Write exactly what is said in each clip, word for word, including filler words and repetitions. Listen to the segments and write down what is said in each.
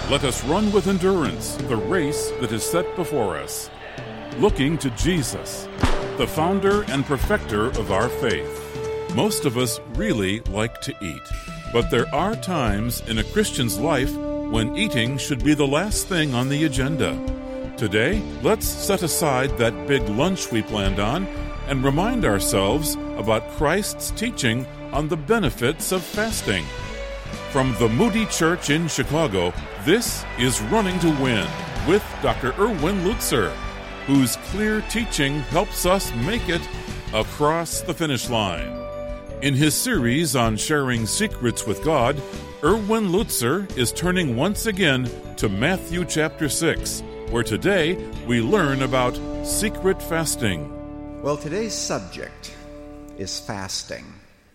Let us run with endurance the race that is set before us, looking to Jesus, the founder and perfecter of our faith. Most of us really like to eat, but there are times in a Christian's life when eating should be the last thing on the agenda. Today, let's set aside that big lunch we planned on and remind ourselves about Christ's teaching on the benefits of fasting. From the Moody Church in Chicago, this is Running to Win with Doctor Erwin Lutzer, whose clear teaching helps us make it across the finish line. In his series on sharing secrets with God, Erwin Lutzer is turning once again to Matthew chapter six, where today we learn about secret fasting. Well, today's subject is fasting.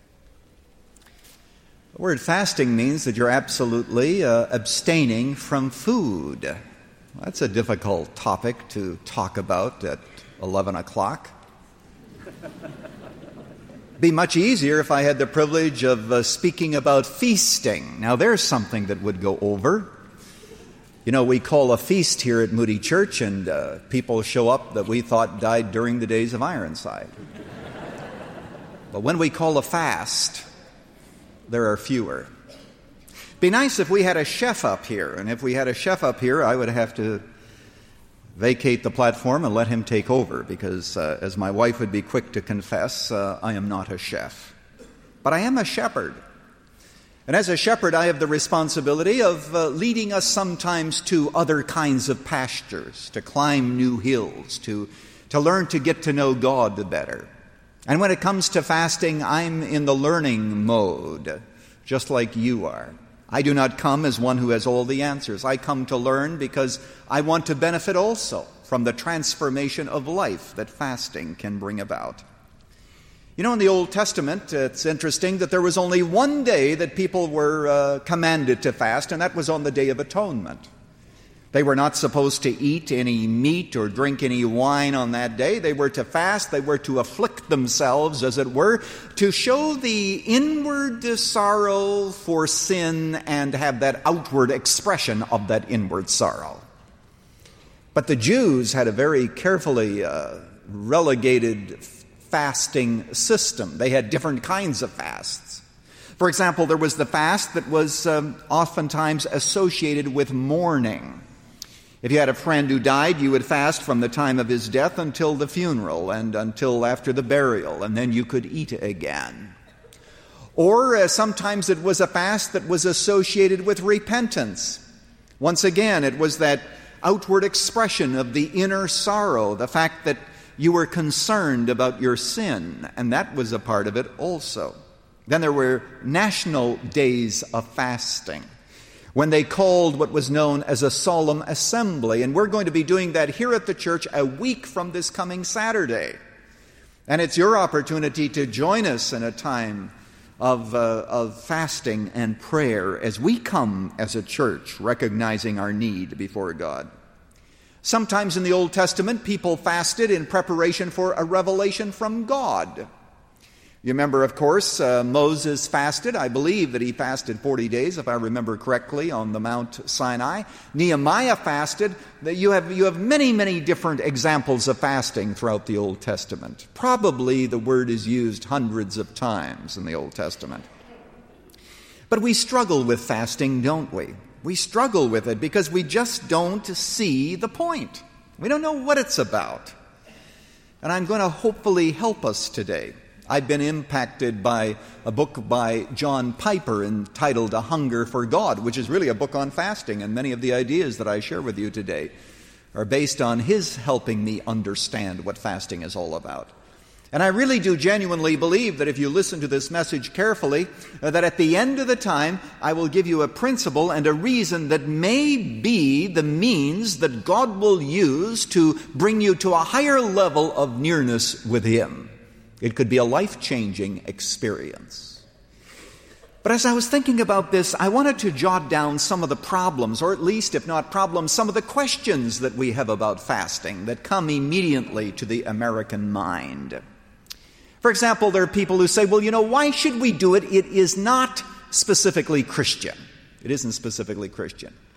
The word fasting means that you're absolutely uh, abstaining from food. That's a difficult topic to talk about at eleven o'clock. Be much easier if I had the privilege of uh, speaking about feasting. Now, there's something that would go over. You know, we call a feast here at Moody Church, and uh, people show up that we thought died during the days of Ironside. But when we call a fast, there are fewer. Be nice if we had a chef up here, and if we had a chef up here, I would have to vacate the platform and let him take over, because uh, as my wife would be quick to confess, uh, I am not a chef. But I am a shepherd. And as a shepherd, I have the responsibility of uh, leading us sometimes to other kinds of pastures, to climb new hills, to, to learn to get to know God better. And when it comes to fasting, I'm in the learning mode, just like you are. I do not come as one who has all the answers. I come to learn because I want to benefit also from the transformation of life that fasting can bring about. You know, in the Old Testament, it's interesting that there was only one day that people were uh, commanded to fast, and that was on the Day of Atonement. They were not supposed to eat any meat or drink any wine on that day. They were to fast. They were to afflict themselves, as it were, to show the inward sorrow for sin and have that outward expression of that inward sorrow. But the Jews had a very carefully uh, relegated fasting system. They had different kinds of fasts. For example, there was the fast that was um, oftentimes associated with mourning. If you had a friend who died, you would fast from the time of his death until the funeral and until after the burial, and then you could eat again. Or uh, sometimes it was a fast that was associated with repentance. Once again, it was that outward expression of the inner sorrow, the fact that you were concerned about your sin, and that was a part of it also. Then there were national days of fasting, when they called what was known as a solemn assembly. And we're going to be doing that here at the church a week from this coming Saturday. And it's your opportunity to join us in a time of, uh, of fasting and prayer as we come as a church, recognizing our need before God. Sometimes in the Old Testament, people fasted in preparation for a revelation from God. You remember, of course, uh, Moses fasted. I believe that he fasted forty days, if I remember correctly, on the Mount Sinai. Nehemiah fasted. You have, you have many, many different examples of fasting throughout the Old Testament. Probably the word is used hundreds of times in the Old Testament. But we struggle with fasting, don't we? We struggle with it because we just don't see the point. We don't know what it's about. And I'm going to hopefully help us today. I've been impacted by a book by John Piper entitled A Hunger for God, which is really a book on fasting, and many of the ideas that I share with you today are based on his helping me understand what fasting is all about. And I really do genuinely believe that if you listen to this message carefully, uh, that at the end of the time, I will give you a principle and a reason that may be the means that God will use to bring you to a higher level of nearness with Him. It could be a life-changing experience. But as I was thinking about this, I wanted to jot down some of the problems, or at least, if not problems, some of the questions that we have about fasting that come immediately to the American mind. For example, there are people who say, well, you know, why should we do it? It is not specifically Christian. It isn't specifically Christian.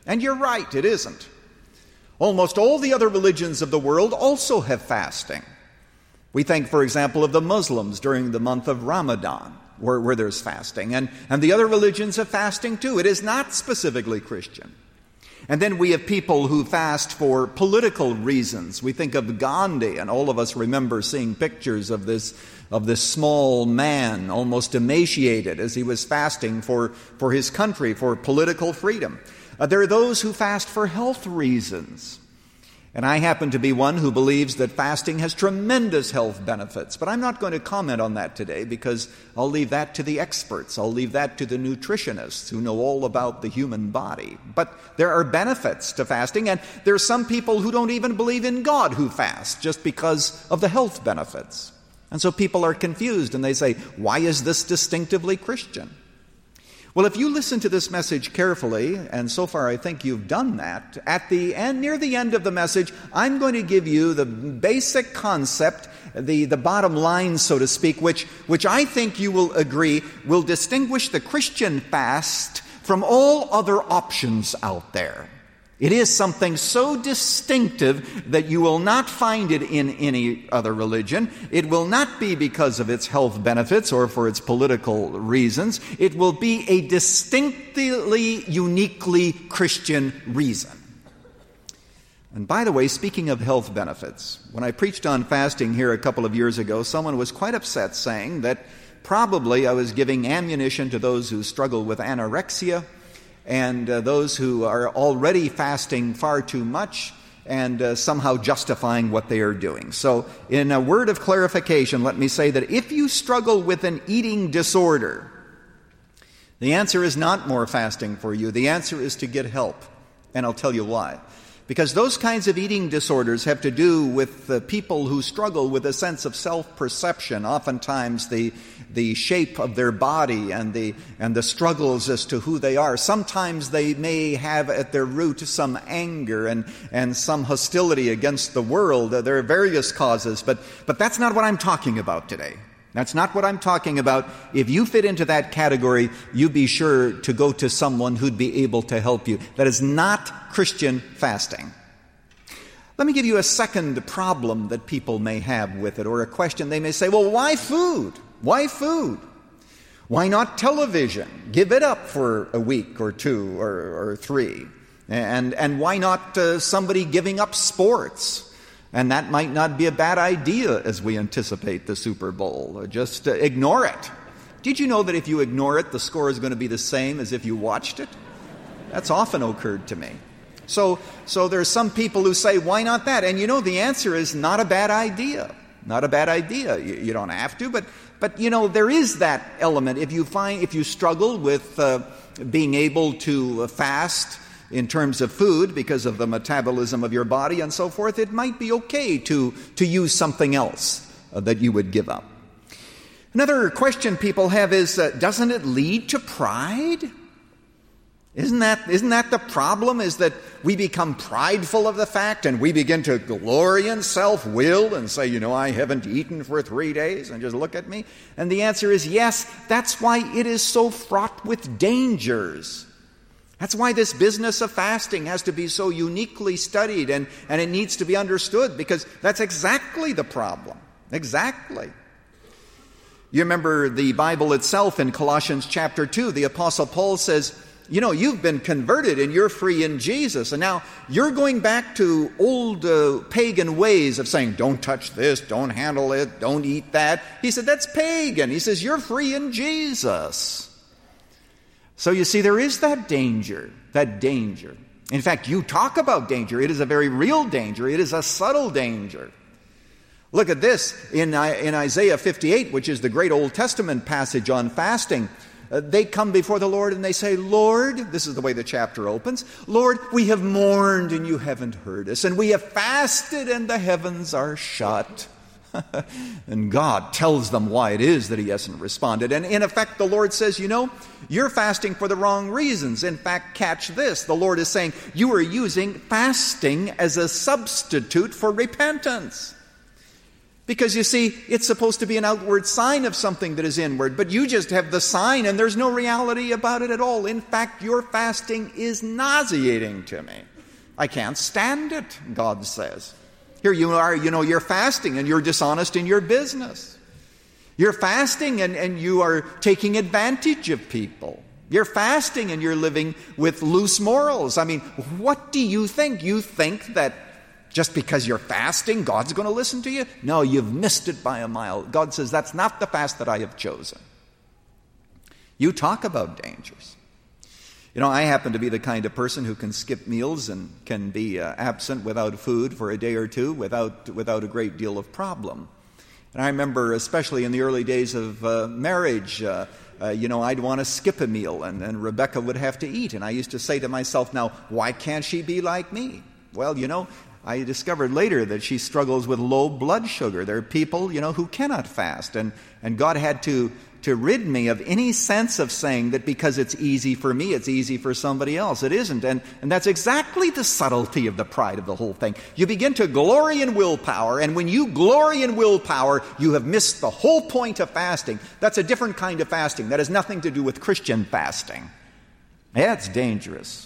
And you're right, it isn't. Almost all the other religions of the world also have fasting. We think, for example, of the Muslims during the month of Ramadan, where, where there's fasting. And, and the other religions have fasting too. It is not specifically Christian. And then we have people who fast for political reasons. We think of Gandhi, and all of us remember seeing pictures of this of this small man, almost emaciated, as he was fasting for, for his country, for political freedom. Uh, there are those who fast for health reasons. And I happen to be one who believes that fasting has tremendous health benefits. But I'm not going to comment on that today because I'll leave that to the experts. I'll leave that to the nutritionists who know all about the human body. But there are benefits to fasting, and there are some people who don't even believe in God who fast just because of the health benefits. And so people are confused and they say, why is this distinctively Christian? Well, if you listen to this message carefully, and so far I think you've done that, at the end, near the end of the message, I'm going to give you the basic concept, the, the bottom line, so to speak, which, which I think you will agree will distinguish the Christian fast from all other options out there. It is something so distinctive that you will not find it in any other religion. It will not be because of its health benefits or for its political reasons. It will be a distinctly, uniquely Christian reason. And by the way, speaking of health benefits, when I preached on fasting here a couple of years ago, someone was quite upset saying that probably I was giving ammunition to those who struggle with anorexia and uh, those who are already fasting far too much and uh, somehow justifying what they are doing. So in a word of clarification, let me say that if you struggle with an eating disorder, the answer is not more fasting for you. The answer is to get help. And I'll tell you why. Because those kinds of eating disorders have to do with uh, people who struggle with a sense of self-perception, oftentimes the the shape of their body and the and the struggles as to who they are. Sometimes they may have at their root some anger and, and some hostility against the world. Uh, there are various causes, but but that's not what I'm talking about today. That's not what I'm talking about. If you fit into that category, you be sure to go to someone who'd be able to help you. That is not Christian fasting. Let me give you a second problem that people may have with it, or a question. They may say, well, why food? Why food? Why not television? Give it up for a week or two or, or three. And, and why not uh, somebody giving up sports? And that might not be a bad idea as we anticipate the Super Bowl. Just uh, ignore it. Did you know that if you ignore it, the score is going to be the same as if you watched it? That's often occurred to me. So, so there's some people who say, why not that? And you know, the answer is not a bad idea. Not a bad idea. You, you don't have to, but, but you know, there is that element. If you find, if you struggle with uh, being able to uh, fast in terms of food because of the metabolism of your body and so forth, it might be okay to, to use something else uh, that you would give up. Another question people have is, uh, doesn't it lead to pride? Isn't that, isn't that the problem, is that we become prideful of the fact and we begin to glory in self-will and say, you know, I haven't eaten for three days and just look at me? And the answer is yes, that's why it is so fraught with dangers. That's why this business of fasting has to be so uniquely studied and, and it needs to be understood, because that's exactly the problem. Exactly. You remember the Bible itself in Colossians chapter two, the Apostle Paul says, you know, you've been converted and you're free in Jesus, and now you're going back to old uh, pagan ways of saying, don't touch this, don't handle it, don't eat that. He said, that's pagan. He says, you're free in Jesus. So you see, there is that danger, that danger. In fact, you talk about danger. It is a very real danger. It is a subtle danger. Look at this in, in Isaiah fifty-eight, which is the great Old Testament passage on fasting. Uh, they come before the Lord and they say, Lord, this is the way the chapter opens, Lord, we have mourned and you haven't heard us, and we have fasted and the heavens are shut. And God tells them why it is that he hasn't responded. And in effect, the Lord says, you know, you're fasting for the wrong reasons. In fact, catch this. The Lord is saying, you are using fasting as a substitute for repentance. Because you see, it's supposed to be an outward sign of something that is inward, but you just have the sign and there's no reality about it at all. In fact, your fasting is nauseating to me. I can't stand it, God says. Here you are, you know, you're fasting and you're dishonest in your business. You're fasting and, and you are taking advantage of people. You're fasting and you're living with loose morals. I mean, what do you think? You think that just because you're fasting, God's going to listen to you? No, you've missed it by a mile. God says, that's not the fast that I have chosen. You talk about dangers. You know, I happen to be the kind of person who can skip meals and can be uh, absent without food for a day or two without, without a great deal of problem. And I remember, especially in the early days of uh, marriage, uh, uh, you know, I'd want to skip a meal and, and Rebecca would have to eat. And I used to say to myself, now, why can't she be like me? Well, you know, I discovered later that she struggles with low blood sugar. There are people, you know, who cannot fast. And, and God had to, to rid me of any sense of saying that because it's easy for me, it's easy for somebody else. It isn't. And, and that's exactly the subtlety of the pride of the whole thing. You begin to glory in willpower, and when you glory in willpower, you have missed the whole point of fasting. That's a different kind of fasting. That has nothing to do with Christian fasting. Yeah, it's dangerous.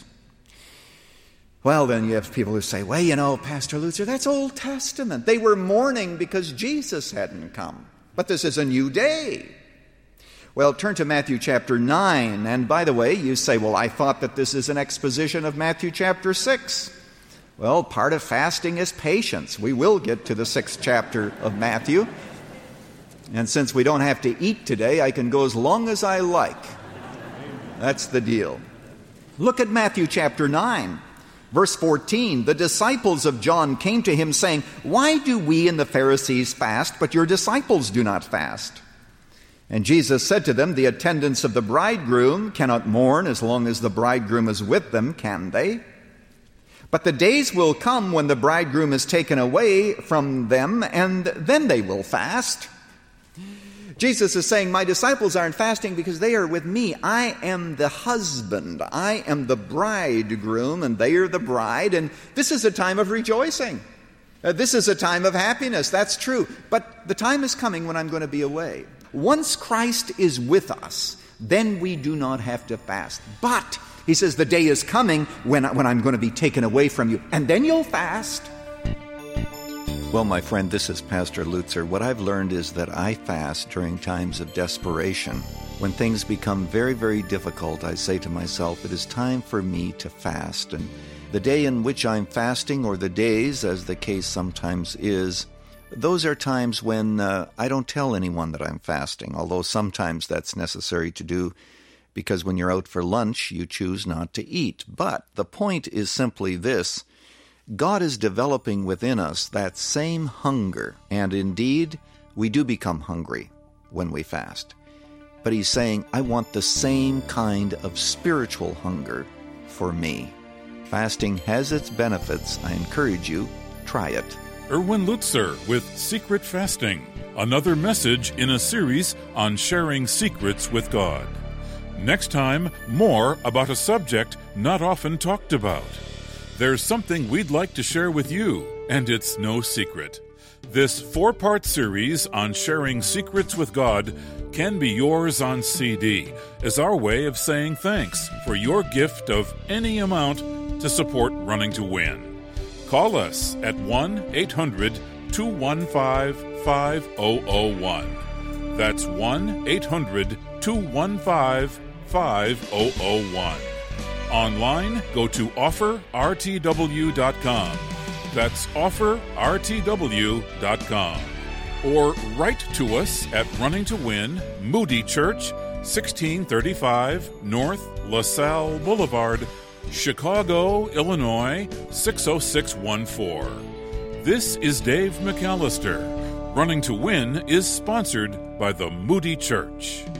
Well, then you have people who say, well, you know, Pastor Lutzer, that's Old Testament. They were mourning because Jesus hadn't come. But this is a new day. Well, turn to Matthew chapter nine. And by the way, you say, well, I thought that this is an exposition of Matthew chapter six. Well, part of fasting is patience. We will get to the sixth chapter of Matthew. And since we don't have to eat today, I can go as long as I like. That's the deal. Look at Matthew chapter nine. Verse fourteen, the disciples of John came to him saying, why do we and the Pharisees fast, but your disciples do not fast? And Jesus said to them, the attendants of the bridegroom cannot mourn as long as the bridegroom is with them, can they? But the days will come when the bridegroom is taken away from them, and then they will fast. Jesus is saying, my disciples aren't fasting because they are with me. I am the husband. I am the bridegroom, and they are the bride. And this is a time of rejoicing. Uh, this is a time of happiness. That's true. But the time is coming when I'm going to be away. Once Christ is with us, then we do not have to fast. But, he says, the day is coming when, when I'm going to be taken away from you. And then you'll fast. Well, my friend, this is Pastor Lutzer. What I've learned is that I fast during times of desperation. When things become very, very difficult, I say to myself, it is time for me to fast. And the day in which I'm fasting, or the days, as the case sometimes is, those are times when uh, I don't tell anyone that I'm fasting, although sometimes that's necessary to do because when you're out for lunch, you choose not to eat. But the point is simply this. God is developing within us that same hunger, and indeed, we do become hungry when we fast. But he's saying, I want the same kind of spiritual hunger for me. Fasting has its benefits. I encourage you, try it. Erwin Lutzer with Secret Fasting, another message in a series on sharing secrets with God. Next time, more about a subject not often talked about. There's something we'd like to share with you, and it's no secret. This four-part series on sharing secrets with God can be yours on C D as our way of saying thanks for your gift of any amount to support Running to Win. Call us at one eight hundred two one five five zero zero one. That's one eight hundred two one five five zero zero one. Online, go to offer r t w dot com. That's offer r t w dot com. Or write to us at Running to Win, Moody Church, sixteen thirty-five North LaSalle Boulevard, Chicago, Illinois, six oh six one four. This is Dave McAllister. Running to Win is sponsored by the Moody Church.